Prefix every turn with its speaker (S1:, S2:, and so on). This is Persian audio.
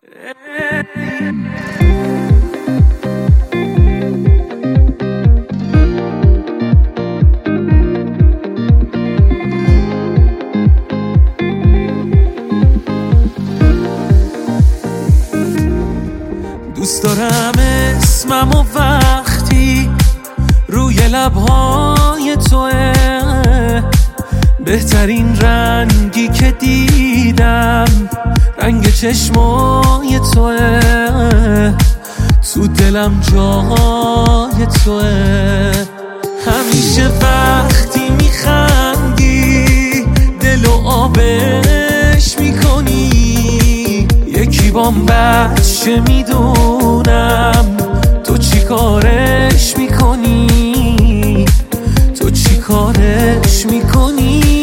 S1: دوست دارم اسمم و وقتی روی لبهای توه، بهترین رنگی که دیدم رنگ چشمای توه، تو دلم جای توه. همیشه وقتی میخندی دل و آبش میکنی، یکی بام بچه میدونم تو چی کارش میکنی، تو چی کارش میکنی.